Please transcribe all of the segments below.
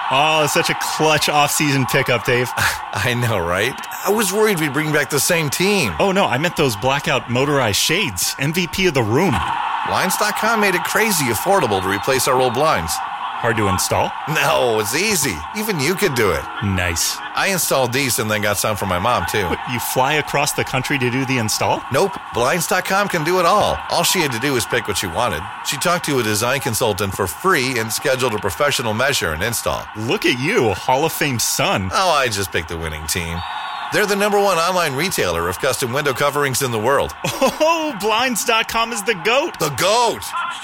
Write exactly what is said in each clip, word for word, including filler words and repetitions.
Oh, it's such a clutch off-season pickup, Dave. I know, right? I was worried we'd bring back the same team. Oh, no, I meant those blackout motorized shades. M V P of the room. Blinds dot com made it crazy affordable to replace our old blinds. Hard to install? No, it's easy. Even you could do it. Nice. I installed these and then got some for my mom, too. What, you fly across the country to do the install? Nope. Blinds dot com can do it all. All she had to do was pick what she wanted. She talked to a design consultant for free and scheduled a professional measure and install. Look at you, Hall of Fame son. Oh, I just picked the winning team. They're the number one online retailer of custom window coverings in the world. Oh, Blinds dot com is the GOAT. The GOAT!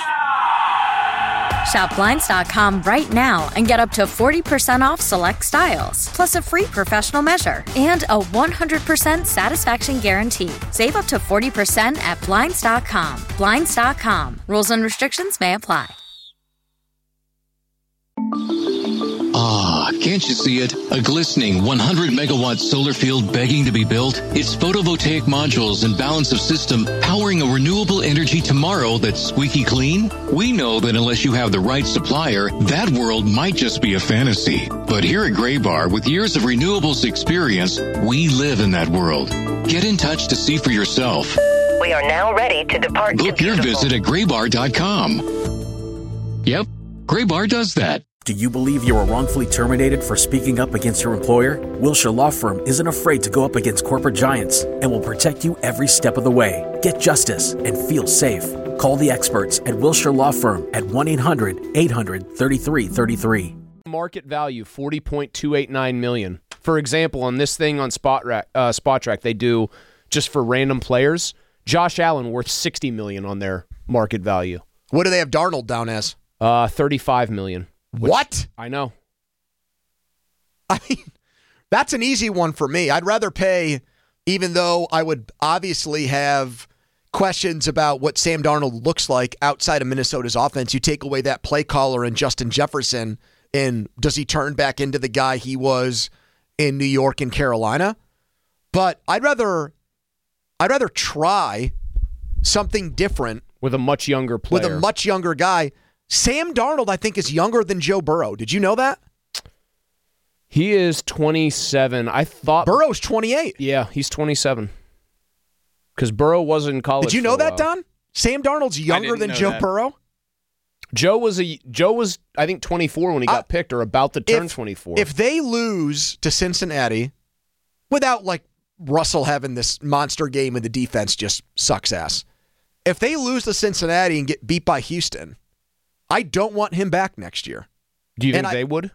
Shop Blinds dot com right now and get up to forty percent off select styles, plus a free professional measure and a one hundred percent satisfaction guarantee. Save up to forty percent at Blinds dot com. Blinds dot com. Rules and restrictions may apply. Ah, can't you see it? A glistening one hundred megawatt solar field begging to be built? It's photovoltaic modules and balance of system powering a renewable energy tomorrow that's squeaky clean? We know that unless you have the right supplier, that world might just be a fantasy. But here at Graybar, with years of renewables experience, we live in that world. Get in touch to see for yourself. We are now ready to depart. Book your visit at graybar dot com. Yep, Graybar does that. Do you believe you were wrongfully terminated for speaking up against your employer? Wilshire Law Firm isn't afraid to go up against corporate giants and will protect you every step of the way. Get justice and feel safe. Call the experts at Wilshire Law Firm at one eight hundred eight hundred thirty-three thirty-three. Market value forty point two eight nine million dollars. For example, on this thing on Spot Rack, uh, Spot Track, they do just for random players. Josh Allen worth sixty million dollars on their market value. What do they have Darnold down as? Uh, thirty-five million dollars. Which, what? I know. I mean, that's an easy one for me. I'd rather pay, even though I would obviously have questions about what Sam Darnold looks like outside of Minnesota's offense. You take away that play caller and Justin Jefferson, and does he turn back into the guy he was in New York and Carolina? But I'd rather, I'd rather try something different with a much younger player, with a much younger guy. Sam Darnold, I think, is younger than Joe Burrow. Did you know that? He is twenty-seven. I thought Burrow's twenty-eight. Yeah, he's twenty-seven. Because Burrow was in college. Did you know that, Don? Sam Darnold's younger than Joe that. Burrow. Joe was a Joe was I think twenty-four when he got uh, picked, or about to turn if, twenty-four. If they lose to Cincinnati, without like Russell having this monster game and the defense just sucks ass, if they lose to Cincinnati and get beat by Houston, I don't want him back next year. Do you think and they I, would?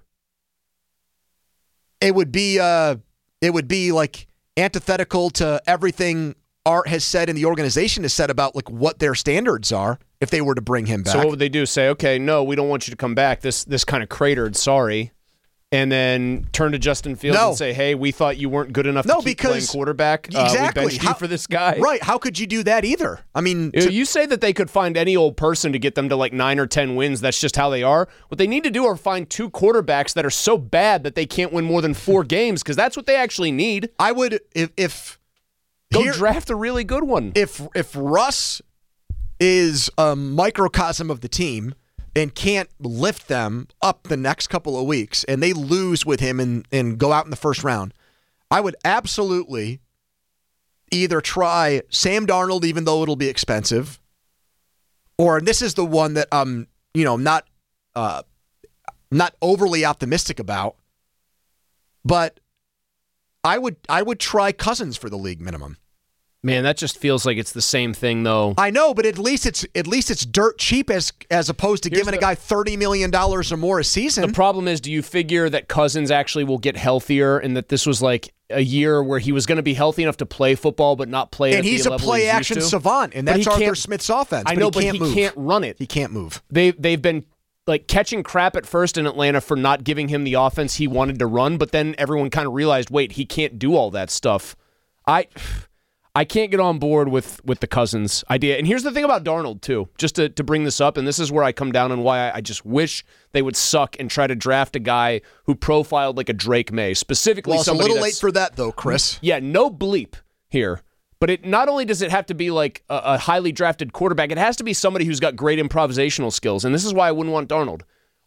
It would be uh, it would be like antithetical to everything Art has said and the organization has said about like what their standards are if they were to bring him back. So what would they do? Say, okay, no, we don't want you to come back. This this kind of cratered, sorry. And then turn to Justin Fields no. and say, hey, we thought you weren't good enough no, to keep because, playing quarterback. Exactly. Uh, we benched How, you for this guy. Right. How could you do that either? I mean, to, you say that they could find any old person to get them to like nine or ten wins. That's just how they are. What they need to do are find two quarterbacks that are so bad that they can't win more than four games, because that's what they actually need. I would, if... if Go here, draft a really good one. If If Russ is a microcosm of the team and can't lift them up the next couple of weeks, and they lose with him and, and go out in the first round, I would absolutely either try Sam Darnold, even though it'll be expensive, or, and this is the one that I'm, you know, not uh, not overly optimistic about, but I would I would try Cousins for the league minimum. Man, that just feels like it's the same thing, though. I know, but at least it's at least it's dirt cheap as as opposed to Here's giving the, a guy thirty million dollars or more a season. The problem is, do you figure that Cousins actually will get healthier, and that this was like a year where he was going to be healthy enough to play football but not play and at he's the a level play he's action used to? savant, and that's Arthur Smith's offense. I know, but he, but can't, he move. can't run it. He can't move. They they've been like catching crap at first in Atlanta for not giving him the offense he wanted to run, but then everyone kind of realized, wait, he can't do all that stuff. I I can't get on board with, with the Cousins idea. And here's the thing about Darnold, too, just to, to bring this up, and this is where I come down on why I, I just wish they would suck and try to draft a guy who profiled like a Drake May, specifically well, it's somebody a little that's, late for that, though, Chris. Yeah, no bleep here. But it not only does it have to be like a, a highly drafted quarterback, it has to be somebody who's got great improvisational skills, and this is why I wouldn't want Darnold.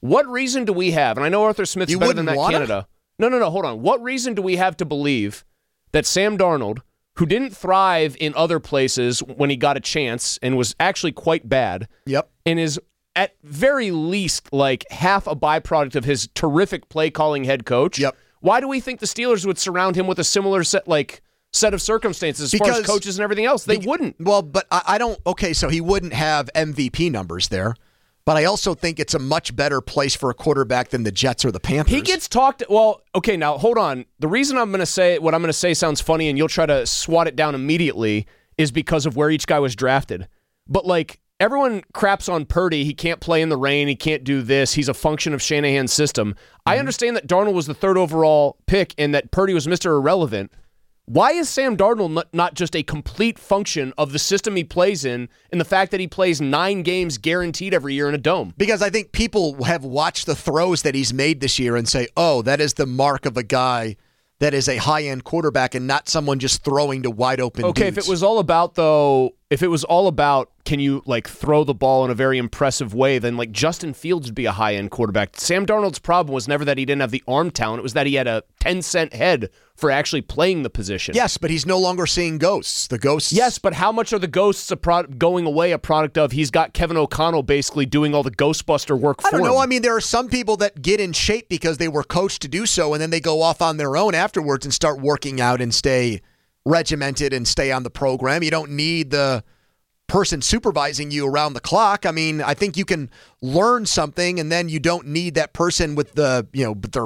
What reason do we have, and I know Arthur Smith's You better than wouldn't that want him? Canada. No, no, no, hold on. What reason do we have to believe that Sam Darnold, who didn't thrive in other places when he got a chance and was actually quite bad, Yep. and is at very least like half a byproduct of his terrific play-calling head coach, Yep. why do we think the Steelers would surround him with a similar set, like, set of circumstances as far as coaches and everything else? They be- wouldn't. Well, but I, I don't. Okay, so he wouldn't have M V P numbers there. But I also think it's a much better place for a quarterback than the Jets or the Panthers. He gets talked. Well, okay, now hold on. The reason I'm going to say what I'm going to say sounds funny, and you'll try to swat it down immediately, is because of where each guy was drafted. But like everyone craps on Purdy, he can't play in the rain, he can't do this. He's a function of Shanahan's system. Mm-hmm. I understand that Darnold was the third overall pick and that Purdy was Mister Irrelevant. Why is Sam Darnold not just a complete function of the system he plays in and the fact that he plays nine games guaranteed every year in a dome? Because I think people have watched the throws that he's made this year and say, oh, that is the mark of a guy that is a high-end quarterback and not someone just throwing to wide-open Okay, dudes. if it was all about, though, if it was all about can you, like, throw the ball in a very impressive way, then, like, Justin Fields would be a high-end quarterback. Sam Darnold's problem was never that he didn't have the arm talent. It was that he had a ten-cent head for actually playing the position. Yes, but he's no longer seeing ghosts. The ghosts... Yes, but how much are the ghosts a pro- going away a product of he's got Kevin O'Connell basically doing all the Ghostbuster work for I don't know. him? I mean, there are some people that get in shape because they were coached to do so, and then they go off on their own afterwards and start working out and stay regimented and stay on the program. You don't need the person supervising you around the clock. I mean, I think you can learn something, and then you don't need that person with the, you know, but they're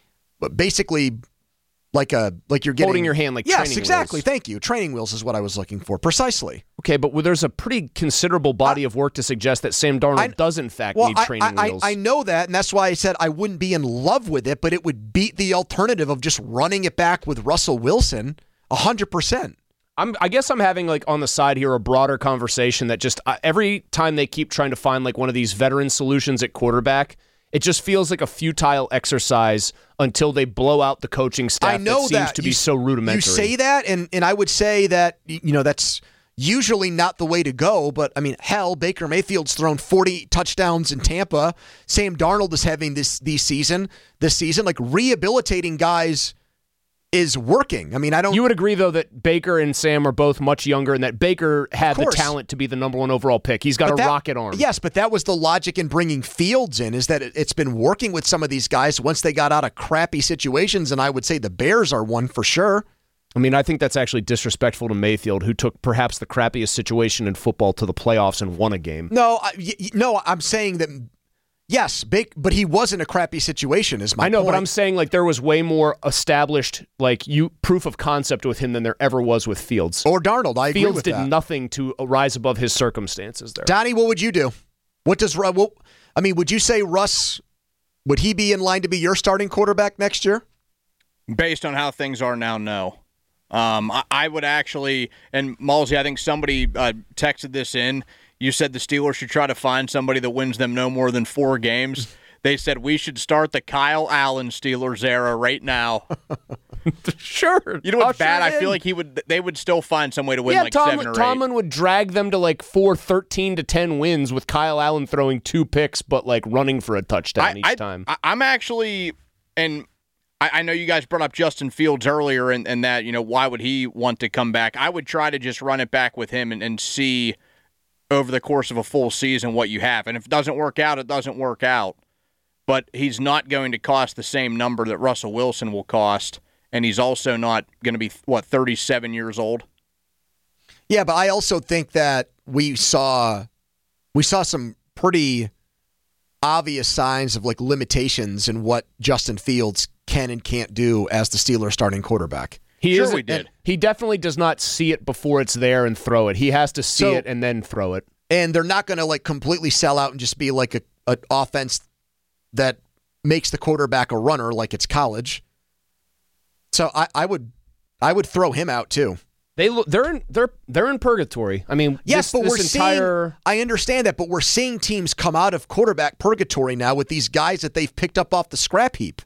basically like a like you're getting Holding your hand like yes, training exactly. wheels. Thank you. Training wheels is what I was looking for. Precisely. Okay, but there's a pretty considerable body of work to suggest that Sam Darnold I- does, in fact, Well, need I, training I, wheels. I, I know that, and that's why I said I wouldn't be in love with it, but it would beat the alternative of just running it back with Russell Wilson one hundred percent. I'm, I guess I'm having, like, on the side here, a broader conversation that just uh, every time they keep trying to find, like, one of these veteran solutions at quarterback, it just feels like a futile exercise until they blow out the coaching staff I know that seems that. to You be s- so rudimentary. You say that, and, and I would say that, you know, that's usually not the way to go, but, I mean, hell, Baker Mayfield's thrown forty touchdowns in Tampa. Sam Darnold is having this, this season, this season. Like, rehabilitating guys is working. I mean, I don't... You would agree, though, that Baker and Sam are both much younger and that Baker had the course. talent to be the number one overall pick. He's got But a that- rocket arm. Yes, but that was the logic in bringing Fields in, is that it, it's been working with some of these guys once they got out of crappy situations, and I would say the Bears are one for sure. I mean, I think that's actually disrespectful to Mayfield, who took perhaps the crappiest situation in football to the playoffs and won a game. No, I, y- y- no, I'm saying that, yes, Bake, but he was in a crappy situation, is my I know, point. but I'm saying like there was way more established like you proof of concept with him than there ever was with Fields. Or Darnold, I agree Fields with did that. nothing to rise above his circumstances there. Donnie, what would you do? What does Ru- what, I mean, would you say Russ, would he be in line to be your starting quarterback next year? Based on how things are now, no. Um, I, I would actually, and Malsey, I think somebody uh, texted this in. You said the Steelers should try to find somebody that wins them no more than four games. They said we should start the Kyle Allen Steelers era right now. Sure. You know what's Usher bad? I in. feel like he would. They would still find some way to win yeah, like Tom, seven or Tomlin eight. would drag them to like four thirteen to ten wins with Kyle Allen throwing two picks but like running for a touchdown I, each I, time. I, I'm actually, and I, I know you guys brought up Justin Fields earlier, and, and that, you know, why would he want to come back? I would try to just run it back with him and, and see over the course of a full season what you have. And if it doesn't work out, it doesn't work out. But he's not going to cost the same number that Russell Wilson will cost, and he's also not going to be, what, thirty-seven years old? Yeah, but I also think that we saw we saw some pretty obvious signs of like limitations in what Justin Fields can and can't do as the Steelers starting quarterback. He Sure is, we did. He definitely does not see it before it's there and throw it. He has to see So- it and then throw it. And they're not going to like completely sell out and just be like a an offense that makes the quarterback a runner like it's college. So I, I would I would throw him out too. They look, they're in they're they're in purgatory. I mean, Yes, this, but this we're entire seeing. I understand that, but we're seeing teams come out of quarterback purgatory now with these guys that they've picked up off the scrap heap.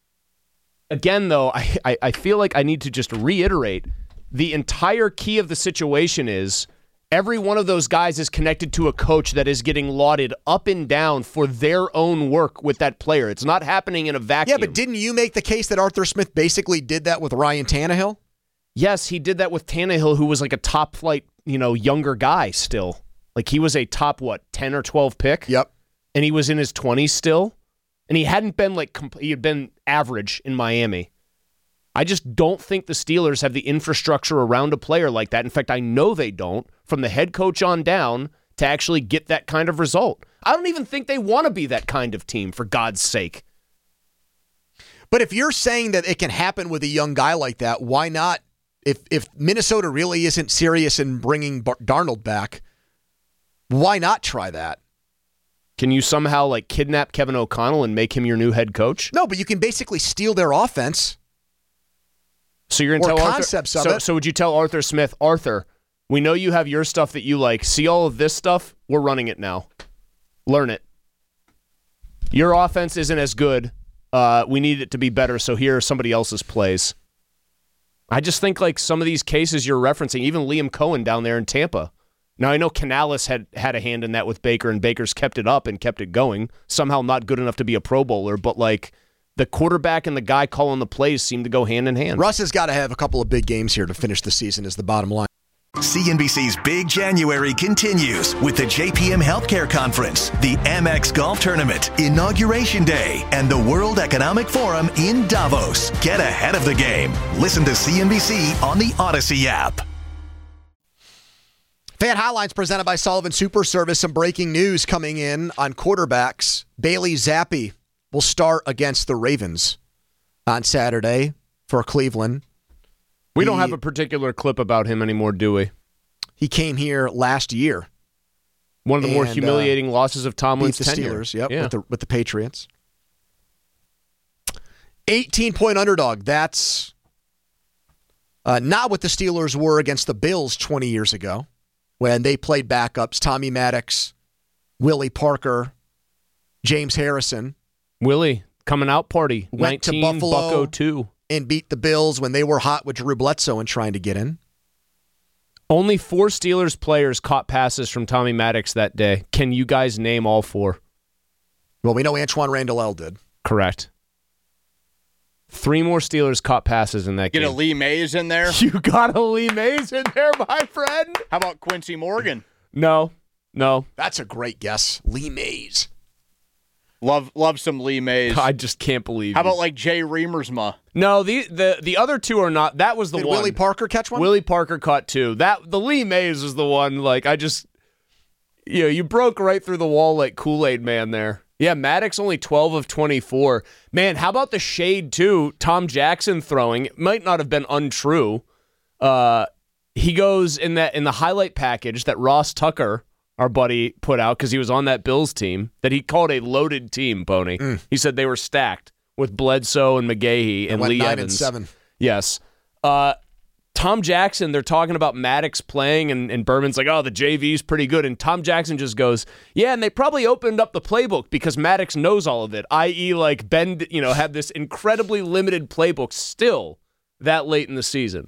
again though, I, I I feel like I need to just reiterate the entire key of the situation is Every one of those guys is connected to a coach that is getting lauded up and down for their own work with that player. It's not happening in a vacuum. Yeah, but didn't you make the case that Arthur Smith basically did that with Ryan Tannehill? Yes, he did that with Tannehill, who was like a top flight, you know, younger guy still. Like he was a top, what, ten or twelve pick? Yep. And he was in his twenties still. And he hadn't been like, comp- he had been average in Miami. I just don't think the Steelers have the infrastructure around a player like that. In fact, I know they don't, from the head coach on down, to actually get that kind of result. I don't even think they want to be that kind of team, for God's sake. But if you're saying that it can happen with a young guy like that, why not? If if Minnesota really isn't serious in bringing Bar- Darnold back, why not try that? Can you somehow like kidnap Kevin O'Connell and make him your new head coach? No, but you can basically steal their offense. So you're going to tell concepts Arthur, of so, it. so would you tell Arthur Smith, Arthur, we know you have your stuff that you like. See all of this stuff? We're running it now. Learn it. Your offense isn't as good. Uh, we need it to be better, so here are somebody else's plays. I just think like some of these cases you're referencing, even Liam Cohen down there in Tampa. Now, I know Canales had, had a hand in that with Baker, and Baker's kept it up and kept it going. Somehow not good enough to be a Pro Bowler, but like the quarterback and the guy calling the plays seem to go hand in hand. Russ has got to have a couple of big games here to finish the season is the bottom line. C N B C's Big January continues with the J P M Healthcare Conference, the Amex Golf Tournament, Inauguration Day, and the World Economic Forum in Davos. Get ahead of the game. Listen to C N B C on the Odyssey app. Fan Hotlines presented by Sullivan Super Service. Some breaking news coming in on quarterbacks. Bailey Zappi will start against the Ravens on Saturday for Cleveland. We he, don't have a particular clip about him anymore, do we? He came here last year. One of the and, more humiliating uh, losses of Tomlin's beat the tenure. Steelers, yep, yeah. with the with the Patriots. eighteen-point underdog. That's uh, not what the Steelers were against the Bills twenty years ago when they played backups. Tommy Maddox, Willie Parker, James Harrison. Willie, coming out party. Went to nineteen Buffalo Bucko two. And beat the Bills when they were hot with Drew Bledsoe and trying to get in. Only four Steelers players caught passes from Tommy Maddox that day. Can you guys name all four? Well, we know Antoine Randall did. Correct. Three more Steelers caught passes in that Get game. Get a Lee Mays in there? You got a Lee Mays in there, my friend? How about Quincy Morgan? No. No. That's a great guess. Lee Mays. Love love some Lee Mays. I just can't believe How you. about like Jay Reamersma? No, the, the the other two are not. That was the Did one. Willie Parker catch one? Willie Parker caught two. That the Lee Mays is the one. Like I just, you know, you broke right through the wall like Kool-Aid Man there. Yeah, Maddox only twelve of twenty-four. Man, how about the shade too? Tom Jackson throwing. It might not have been untrue. Uh, he goes in that in the highlight package that Ross Tucker, our buddy, put out because he was on that Bills team that he called a loaded team, Pony. Mm. He said they were stacked with Bledsoe and McGahee and went Lee nine Evans. And seven. Yes. Uh, Tom Jackson, they're talking about Maddox playing, and, and Berman's like, oh, the J V's pretty good. And Tom Jackson just goes, yeah, and they probably opened up the playbook because Maddox knows all of it, that is like Ben, you know, had this incredibly limited playbook still that late in the season.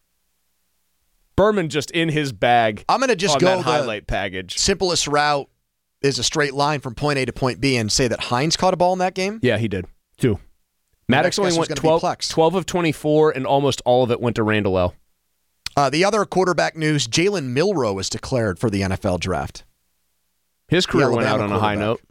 Berman just in his bag. I'm going to just on go that the highlight package. Simplest route is a straight line from point A to point B and say that Hines caught a ball in that game? Yeah, he did. Two. Maddox only went twelve, twelve of twenty-four, and almost all of it went to Randall L. Uh, the other quarterback news, Jalen Milroe is declared for the N F L draft. His career went out on a high note.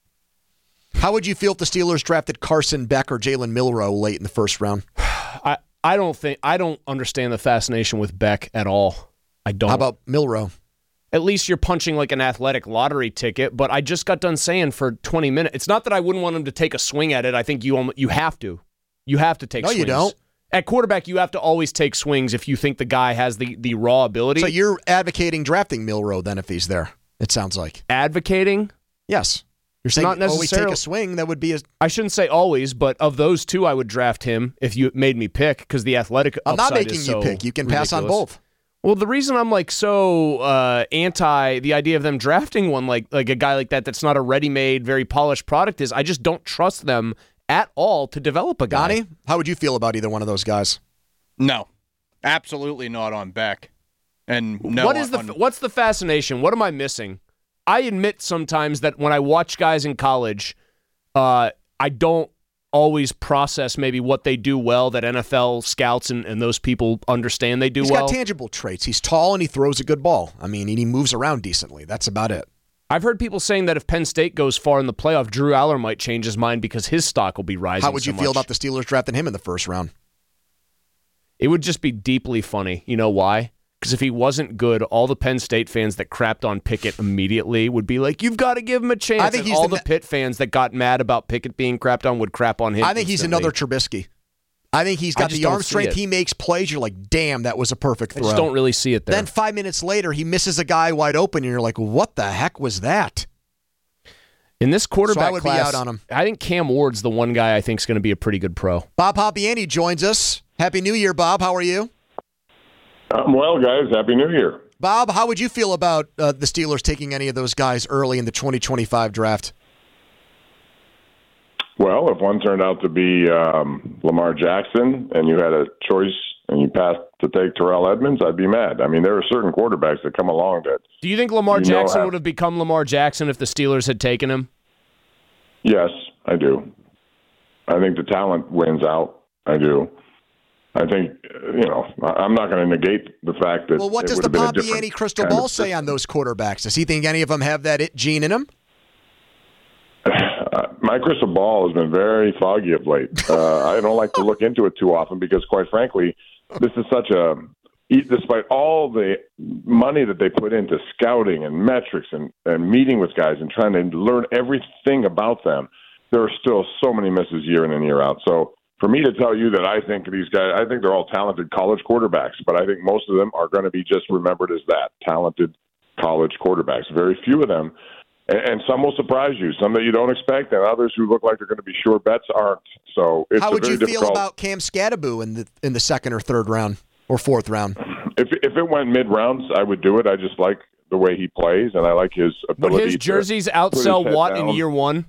How would you feel if the Steelers drafted Carson Beck or Jalen Milroe late in the first round? I, I don't think I don't understand the fascination with Beck at all. I don't. How about Milroe? At least you're punching like an athletic lottery ticket, but I just got done saying for twenty minutes. It's not that I wouldn't want him to take a swing at it. I think you you have to. You have to take no, swings. No, you don't. At quarterback, you have to always take swings if you think the guy has the, the raw ability. So you're advocating drafting Milroe then if he's there, it sounds like. Advocating? Yes. You're saying not always take a swing, that would be a... I shouldn't say always, but of those two, I would draft him if you made me pick because the athletic I'm not making you so pick. You can ridiculous. pass on both. Well, the reason I'm like so uh, anti the idea of them drafting one like like a guy like that that's not a ready-made, very polished product is I just don't trust them at all to develop a guy. Donnie, how would you feel about either one of those guys? No, absolutely not on Beck. And no, what is the on, what's the fascination? What am I missing? I admit sometimes that when I watch guys in college, uh, I don't always process maybe what they do well that N F L scouts and, and those people understand they do He's well. He's got tangible traits. He's tall and he throws a good ball. I mean, and he moves around decently. That's about it. I've heard people saying that if Penn State goes far in the playoff, Drew Aller might change his mind because his stock will be rising. How would you so feel much. about the Steelers drafting him in the first round? It would just be deeply funny. You know why? Because if he wasn't good, all the Penn State fans that crapped on Pickett immediately would be like, you've got to give him a chance. I think and he's all the the Pitt fans that got mad about Pickett being crapped on would crap on him. I think instantly. he's another Trubisky. I think he's got the arm strength. He makes plays. You're like, damn, that was a perfect throw. I just don't really see it there. Then five minutes later, he misses a guy wide open, and you're like, what the heck was that? In this quarterback so I would class, be out on him. I think Cam Ward's the one guy I think is going to be a pretty good pro. Bob Hoppiani joins us. Happy New Year, Bob. How are you? I'm well, guys. Happy New Year. Bob, how would you feel about uh, the Steelers taking any of those guys early in the twenty twenty-five draft? Well, if one turned out to be um, Lamar Jackson and you had a choice and you passed to take Terrell Edmonds, I'd be mad. I mean, there are certain quarterbacks that come along that... Do you think Lamar you Jackson have, would have become Lamar Jackson if the Steelers had taken him? Yes, I do. I think the talent wins out. I do. I think, you know, I'm not going to negate the fact that... Well, what does the Hoppiani crystal ball say on those quarterbacks? Does he think any of them have that it gene in them? Uh, my crystal ball has been very foggy of late. Uh, I don't like to look into it too often because, quite frankly, this is such a despite all the money that they put into scouting and metrics and, and meeting with guys and trying to learn everything about them, there are still so many misses year in and year out. So for me to tell you that I think these guys, I think they're all talented college quarterbacks, but I think most of them are going to be just remembered as that, talented college quarterbacks. Very few of them. And some will surprise you, some that you don't expect, and others who look like they're going to be sure bets aren't. So it's How would a very you feel difficult... about Cam Scatterbo in the in the second or third round or fourth round? If if it went mid rounds, I would do it. I just like the way he plays, and I like his ability. Would his jerseys outsell Watt in year one?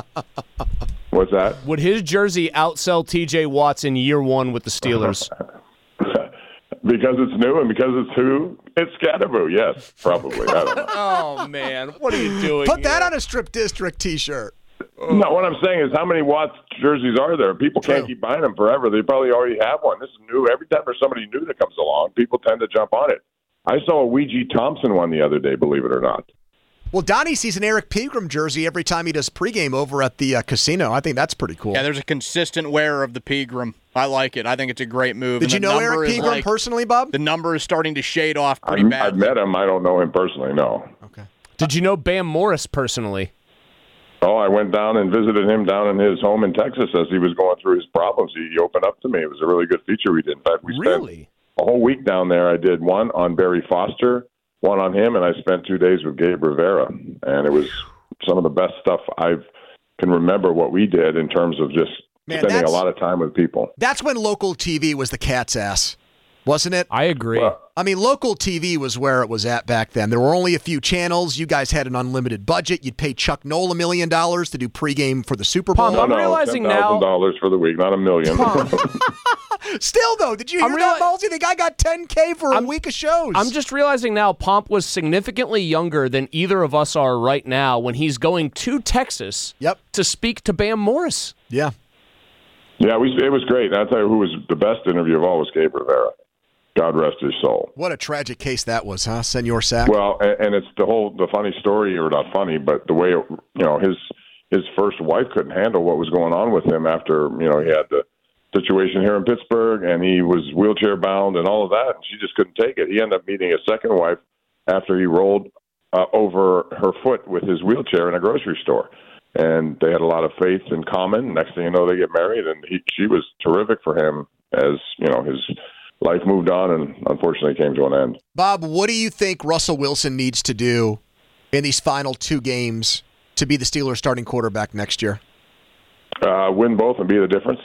What's that? Would his jersey outsell T J Watts in year one with the Steelers? Because it's new and because it's who? It's Scatterbo, yes, probably. I don't know. Oh, man. What are you doing Put that here? on a Strip District T-shirt. No, what I'm saying is how many Watts jerseys are there? People can't True. keep buying them forever. They probably already have one. This is new. Every time there's somebody new that comes along, people tend to jump on it. I saw a Ouija Thompson one the other day, believe it or not. Well, Donnie sees an Eric Pegram jersey every time he does pregame over at the uh, casino. I think that's pretty cool. Yeah, there's a consistent wearer of the Pegram. I like it. I think it's a great move. Did And you the know number Eric is Pegram like, personally, Bob? The number is starting to shade off pretty I'm, badly. I've met him. I don't know him personally, no. Okay. Did you know Bam Morris personally? Oh, I went down and visited him down in his home in Texas as he was going through his problems. He, he opened up to me. It was a really good feature we did. In fact, we Really? spent a whole week down there. I did one on Barry Foster, one on him, and I spent two days with Gabe Rivera. And it was some of the best stuff I can remember what we did in terms of just Man, spending a that's- lot of time with people. That's when local T V was the cat's ass, wasn't it? I agree. Well, I mean, local T V was where it was at back then. There were only a few channels. You guys had an unlimited budget. You'd pay Chuck Noll a million dollars to do pregame for the Super Bowl. Pom, no, I'm no, realizing ten thousand now- dollars for the week, not a million. Still, though, did you hear I'm that, reali- Ballsy? The guy got ten K for a I'm- week of shows. I'm just realizing now Pomp was significantly younger than either of us are right now when he's going to Texas Yep. to speak to Bam Morris. Yeah. Yeah, we, it was great. And I'll tell you who was the best interview of all was Gabe Rivera. God rest his soul. What a tragic case that was, huh, Senor Sack? Well, and, and it's the whole the funny story, or not funny, but the way it, you know his his first wife couldn't handle what was going on with him after you know he had the situation here in Pittsburgh and he was wheelchair bound and all of that, and she just couldn't take it. He ended up meeting a second wife after he rolled uh, over her foot with his wheelchair in a grocery store. And they had a lot of faith in common. Next thing you know, they get married, and he, she was terrific for him as, you know, his life moved on and unfortunately came to an end. Bob, what do you think Russell Wilson needs to do in these final two games to be the Steelers starting quarterback next year? Uh, win both and be the difference.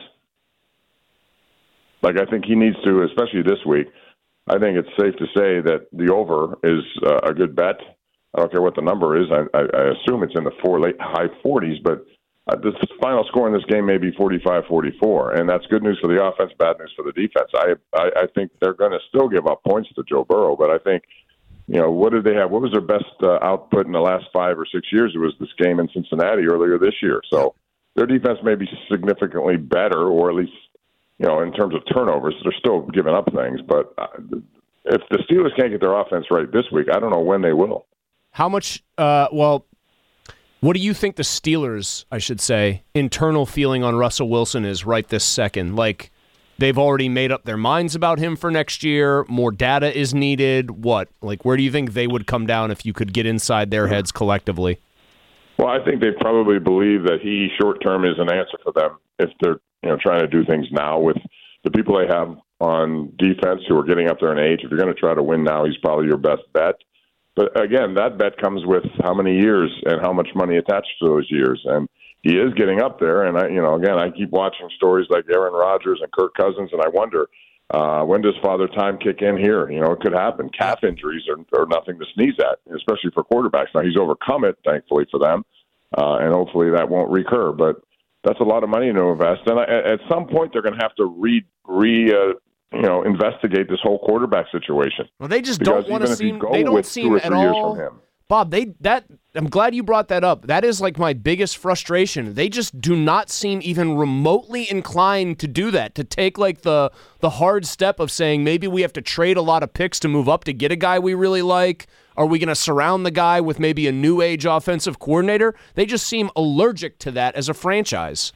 Like, I think he needs to, especially this week, I think it's safe to say that the over is uh, a good bet. I don't care what the number is. I, I, I assume it's in the four late high forties, but uh, the final score in this game may be forty-five forty-four, and that's good news for the offense, bad news for the defense. I I, I think they're going to still give up points to Joe Burrow, but I think, you know, what did they have? What was their best uh, output in the last five or six years? It was this game in Cincinnati earlier this year. So their defense may be significantly better, or at least, you know, in terms of turnovers, they're still giving up things. But uh, if the Steelers can't get their offense right this week, I don't know when they will. How much, uh, well, what do you think the Steelers, I should say, internal feeling on Russell Wilson is right this second? Like, they've already made up their minds about him for next year. More data is needed. What? Like, where do you think they would come down if you could get inside their heads collectively? Well, I think they probably believe that he short-term is an answer for them if they're, you know, trying to do things now with the people they have on defense who are getting up there in age. If you're going to try to win now, he's probably your best bet. But again, that bet comes with how many years and how much money attached to those years. And he is getting up there. And I, you know, again, I keep watching stories like Aaron Rodgers and Kirk Cousins, and I wonder, uh, when does Father Time kick in here? You know, it could happen. Calf injuries are, are nothing to sneeze at, especially for quarterbacks. Now, he's overcome it, thankfully for them, uh, and hopefully that won't recur. But that's a lot of money to invest. And I, at some point, they're going to have to re, re uh, you know, investigate this whole quarterback situation. Well, they just because don't want to seem. They don't seem at all. all. Bob, they that I'm glad you brought that up. That is like my biggest frustration. They just do not seem even remotely inclined to do that, to take like the the hard step of saying maybe we have to trade a lot of picks to move up to get a guy we really like. Are we going to surround the guy with maybe a new age offensive coordinator? They just seem allergic to that as a franchise.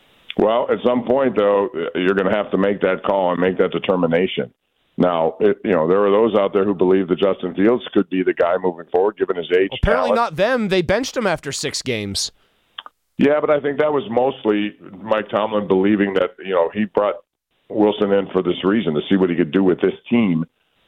Well, at some point, though, you're going to have to make that call and make that determination. Now, it, you know, there are those out there who believe that Justin Fields could be the guy moving forward, given his age. Well, apparently talent. not them. They benched him after six games. Yeah, but I think that was mostly Mike Tomlin believing that, you know, he brought Wilson in for this reason, to see what he could do with this team.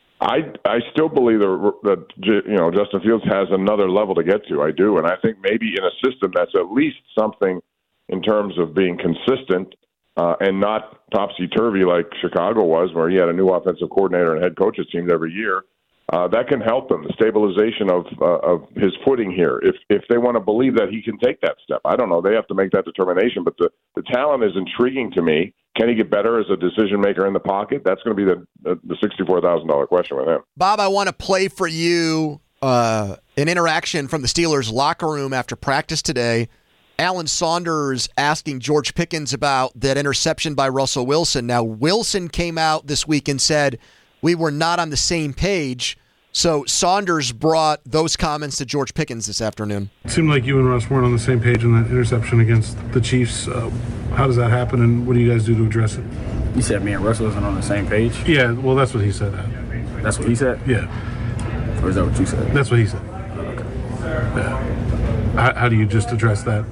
I I still believe that, that you know, Justin Fields has another level to get to. I do, and I think maybe in a system that's at least something in terms of being consistent uh, and not topsy-turvy like Chicago was, where he had a new offensive coordinator and head coach, it seemed, every year. Uh, that can help him, the stabilization of uh, of his footing here, if if they want to believe that he can take that step. I don't know. They have to make that determination, but the, the talent is intriguing to me. Can he get better as a decision-maker in the pocket? That's going to be the, the, the sixty-four thousand dollars question with him. Bob, I want to play for you uh, an interaction from the Steelers locker room after practice today. Alan Saunders asking George Pickens about that interception by Russell Wilson. Now, Wilson came out this week and said we were not on the same page. So Saunders brought those comments to George Pickens this afternoon. It seemed like you and Russ weren't on the same page in that interception against the Chiefs. Uh, how does that happen, and what do you guys do to address it? You said me and Russ wasn't on the same page? Yeah, well, that's what he said. That's what he said? Yeah. Or is that what you said? That's what he said. Okay. Yeah. How, how do you just address that?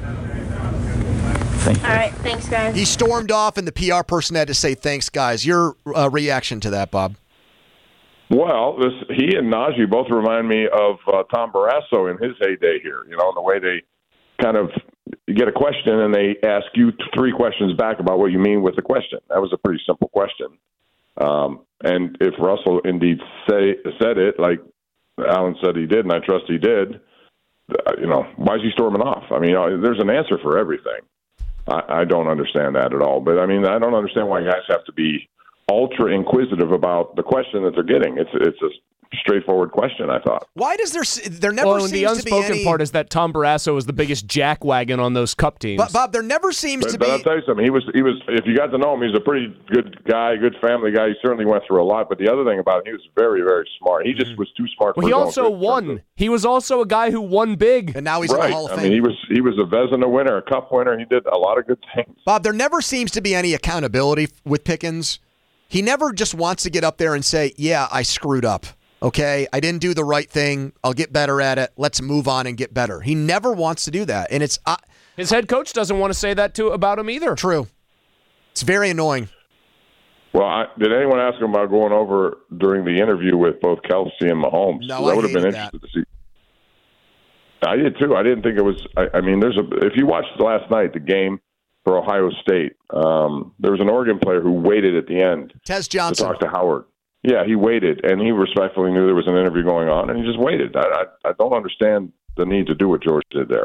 Thank you. All right, thanks, guys. He stormed off, and the P R person had to say, thanks, guys. Your uh, reaction to that, Bob? Well, this, he and Najee both remind me of uh, Tom Barrasso in his heyday here, you know, in the way they kind of get a question and they ask you three questions back about what you mean with the question. That was a pretty simple question. Um, and if Russell indeed say, said it, like Alan said he did, and I trust he did, uh, you know, why is he storming off? I mean, you know, there's an answer for everything. I, I don't understand that at all. But, I mean, I don't understand why guys have to be ultra inquisitive about the question that they're getting. It's it's a straightforward question, I thought. Why does there there never well, seems the unspoken to be any... part is that Tom Barrasso is the biggest jackwagon on those Cup teams. But Bob, there never seems but, to but be. I'll tell you something. He was he was. If you got to know him, he's a pretty good guy, good family guy. He certainly went through a lot. But the other thing about him, he was very very smart. He just was too smart. Well, for he his also own won. He was also a guy who won big, and now he's right. in the Hall of Fame. I mean, he was he was a Vezina winner, a Cup winner. He did a lot of good things. Bob, there never seems to be any accountability with Pickens. He never just wants to get up there and say, yeah, I screwed up. Okay, I didn't do the right thing. I'll get better at it. Let's move on and get better. He never wants to do that. And it's uh, his head coach doesn't want to say that to about him either. True. It's very annoying. Well, I, did anyone ask him about going over during the interview with both Kelsey and Mahomes? No, that I would have been that. interested to see. I did too. I didn't think it was. I, I mean, there's a. If you watched last night the game for Ohio State, um, there was an Oregon player who waited at the end. Tez Johnson. To talk to Howard. Yeah, he waited, and he respectfully knew there was an interview going on, and he just waited. I, I, I don't understand the need to do what George did there, but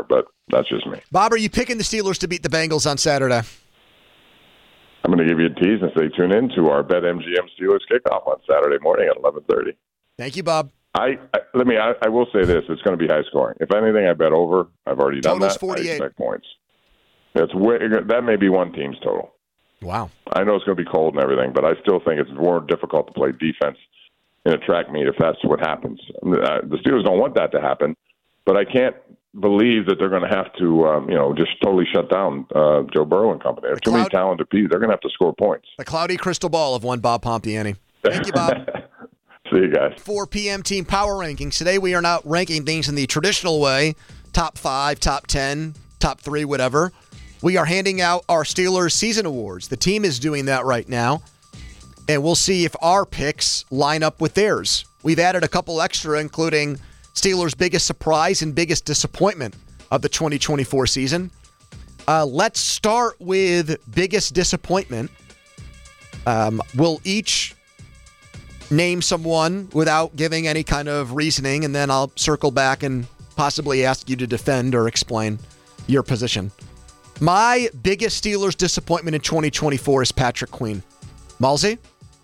That's just me. Bob, are you picking the Steelers to beat the Bengals on Saturday? I'm going to give you a tease and say tune in to our BetMGM Steelers kickoff on Saturday morning at eleven thirty. Thank you, Bob. I, I let me. I, I will say this: it's going to be high scoring. If anything, I bet over. I've already done Total's that. forty-eight. I expect points. That's way, that may be one team's total. Wow. I know it's going to be cold and everything, but I still think it's more difficult to play defense in a track meet if that's what happens. The Steelers don't want that to happen, but I can't believe that they're going to have to, um, you know, just totally shut down uh, Joe Burrow and company. There's too cloud- many talented people. They're going to have to score points. The cloudy crystal ball of one Bob Pompiani. Thank you, Bob. See you guys. four p.m. team power rankings. Today we are not ranking things in the traditional way, top five, top ten, top three, whatever. We are handing out our Steelers season awards. The team is doing that right now, and we'll see if our picks line up with theirs. We've added a couple extra, including Steelers' biggest surprise and biggest disappointment of the twenty twenty-four season. Uh, let's start with biggest disappointment. Um, we'll each name someone without giving any kind of reasoning, and then I'll circle back and possibly ask you to defend or explain your position. My biggest Steelers disappointment in twenty twenty-four is Patrick Queen. Malzy?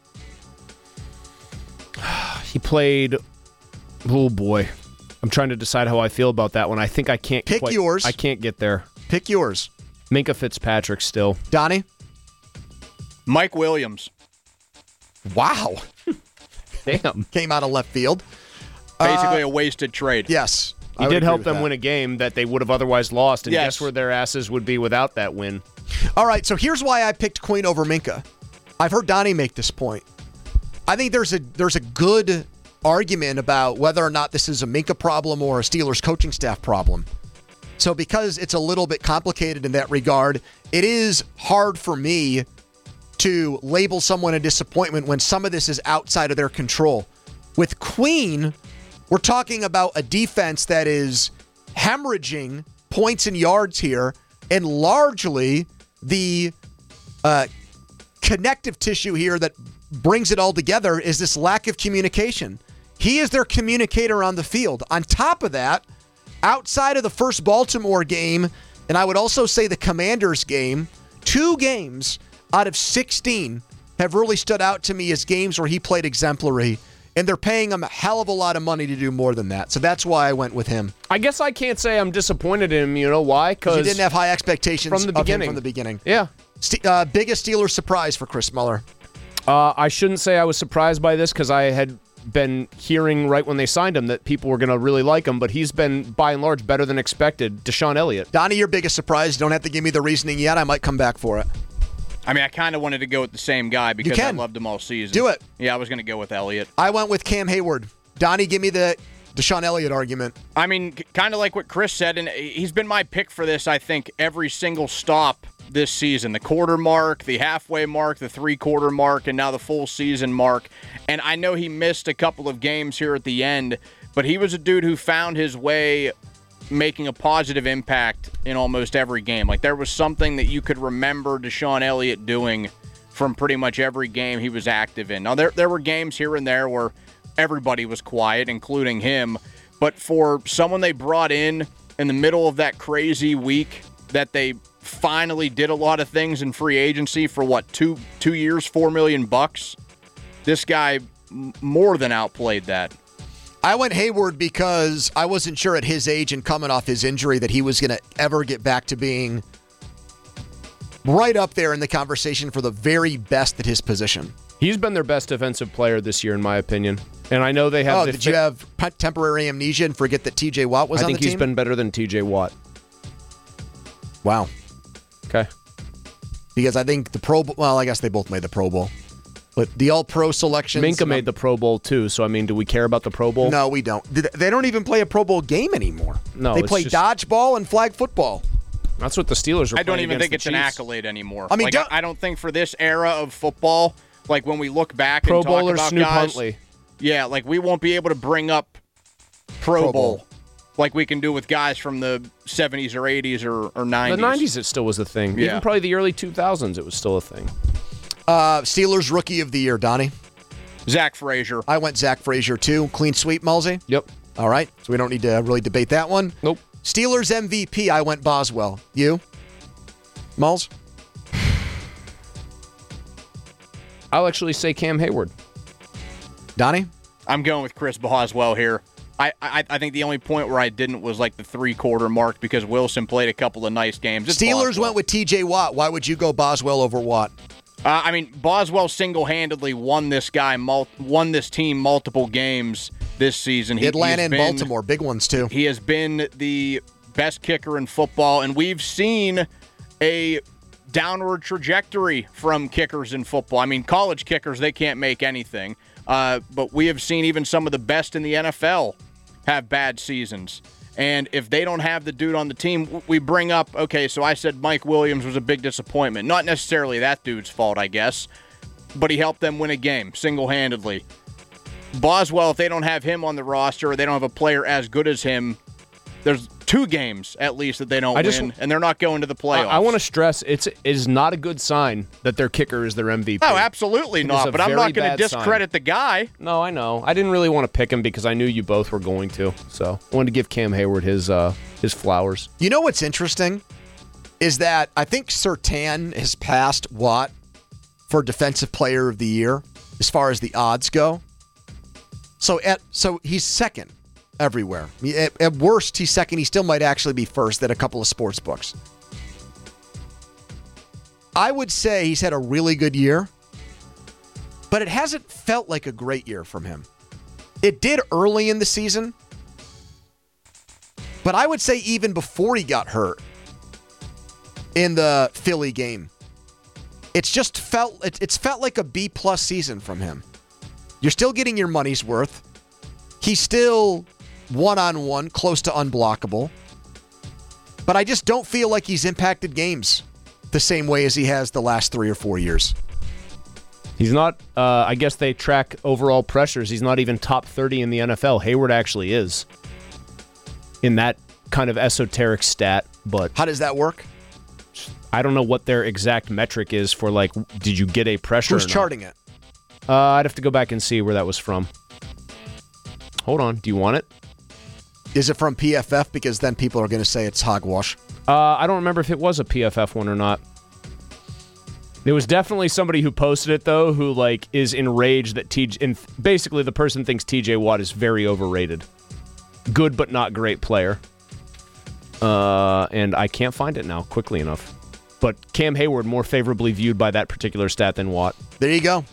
He played, oh boy. I'm trying to decide how I feel about that one. I think I can't Pick quite, yours. I can't get there. Pick yours. Minkah Fitzpatrick still. Donnie? Mike Williams. Wow. Damn. Came out of left field. Basically Uh, a wasted trade. Yes. He did help them win a game that they would have otherwise lost, and Yes. guess where their asses would be without that win? All right, so here's why I picked Queen over Minkah. I've heard Donnie make this point. I think there's a there's a good argument about whether or not this is a Minkah problem or a Steelers coaching staff problem. So because it's a little bit complicated in that regard, it is hard for me to label someone a disappointment when some of this is outside of their control. With Queen, we're talking about a defense that is hemorrhaging points and yards here, and largely the uh, connective tissue here that brings it all together is this lack of communication. He is their communicator on the field. On top of that, outside of the first Baltimore game, and I would also say the Commanders game, two games out of sixteen have really stood out to me as games where he played exemplary. And they're paying him a hell of a lot of money to do more than that. So that's why I went with him. I guess I can't say I'm disappointed in him. You know why? Because you didn't have high expectations from the of him beginning. from the beginning. Yeah. St- uh, biggest Steelers surprise for Chris Muller. Uh, I shouldn't say I was surprised by this because I had been hearing right when they signed him that people were going to really like him, but he's been, by and large, better than expected. Deshaun Elliott. Donnie, your biggest surprise. You don't have to give me the reasoning yet. I might come back for it. I mean, I kind of wanted to go with the same guy because I can. loved him all season. Do it. Yeah, I was going to go with Elliott. I went with Cam Hayward. Donnie, give me the Deshaun Elliott argument. I mean, kind of like what Chris said, and he's been my pick for this, I think, every single stop this season. The quarter mark, the halfway mark, the three-quarter mark, and now the full season mark. And I know he missed a couple of games here at the end, but he was a dude who found his way making a positive impact in almost every game. Like, there was something that you could remember Deshaun Elliott doing from pretty much every game he was active in. Now, there there were games here and there where everybody was quiet, including him, but for someone they brought in in the middle of that crazy week that they finally did a lot of things in free agency for, what, two two years, four million bucks, this guy m- more than outplayed that. I went Hayward because I wasn't sure at his age and coming off his injury that he was going to ever get back to being right up there in the conversation for the very best at his position. He's been their best defensive player this year, in my opinion. And I know they have... Oh, the did fi- you have temporary amnesia and forget that T J Watt was I on the think team? he's been better than T J Watt. Wow. Okay. Because I think the Pro Bowl... Well, I guess they both made the Pro Bowl. But the All-Pro selections... Minkah made the Pro Bowl, too. So, I mean, do we care about the Pro Bowl? No, we don't. They don't even play a Pro Bowl game anymore. No, They it's play just- dodgeball and flag football. That's what the Steelers are I don't playing even against think the it's an Chiefs. accolade anymore. I mean, like, don't- I, I don't think for this era of football, like when we look back Pro and talk Bowler about Snoop guys, Huntley. yeah, like we won't be able to bring up Pro, Pro Bowl. Bowl. like we can do with guys from the seventies or eighties or, or nineties. The nineties, it still was a thing. Yeah. Even probably the early two thousands, it was still a thing. Uh, Steelers Rookie of the Year, Donnie. Zach Frazier. I went Zach Frazier, too. Clean sweep, Malzy? Yep. All right, so we don't need to really debate that one. Nope. Steelers M V P, I went Boswell. You? Malls? I'll actually say Cam Hayward. Donnie? I'm going with Chris Boswell here. I, I I think the only point where I didn't was like the three-quarter mark because Wilson played a couple of nice games. It's Steelers Boswell. went with T J Watt. Why would you go Boswell over Watt? Uh, I mean, Boswell single-handedly won this guy, mul- won this team multiple games this season. He, Atlanta he and been, Baltimore, big ones too. He has been the best kicker in football, and we've seen a downward trajectory from kickers in football. I mean, college kickers, they can't make anything. Uh, but we have seen even some of the best in the N F L have bad seasons. And if they don't have the dude on the team, we bring up, okay, so I said Mike Williams was a big disappointment. Not necessarily that dude's fault, I guess, but he helped them win a game single-handedly. Boswell, if they don't have him on the roster or they don't have a player as good as him, there's two games at least that they don't I just, win, and they're not going to the playoffs. I, I want to stress it's it is not a good sign that their kicker is their M V P. Oh, absolutely It not, is a but I'm very not going to bad discredit sign. the guy. No, I know. I didn't really want to pick him because I knew you both were going to. So I wanted to give Cam Hayward his uh, his flowers. You know what's interesting is that I think Surtain has passed Watt for Defensive Player of the Year as far as the odds go. So at so he's second everywhere. At, at worst, he's second. He still might actually be first at a couple of sports books. I would say he's had a really good year, but it hasn't felt like a great year from him. It did early in the season, but I would say even before he got hurt in the Philly game, it's just felt it, it's felt like a B plus season from him. You're still getting your money's worth. He's still one-on-one, close to unblockable. But I just don't feel like he's impacted games the same way as he has the last three or four years. He's not, uh, I guess they track overall pressures. He's not even top thirty in the N F L. Hayward actually is in that kind of esoteric stat. But how does that work? I don't know what their exact metric is for, like, did you get a pressure? Who's charting it? Uh, I'd have to go back and see where that was from. Hold on. Do you want it? Is it from P F F? Because then people are going to say it's hogwash. Uh, I don't remember if it was a P F F one or not. There was definitely somebody who posted it, though, who like is enraged that T J... And basically, the person thinks T J Watt is very overrated. Good but not great player. Uh, and I can't find it now quickly enough. But Cam Hayward more favorably viewed by that particular stat than Watt. There you go.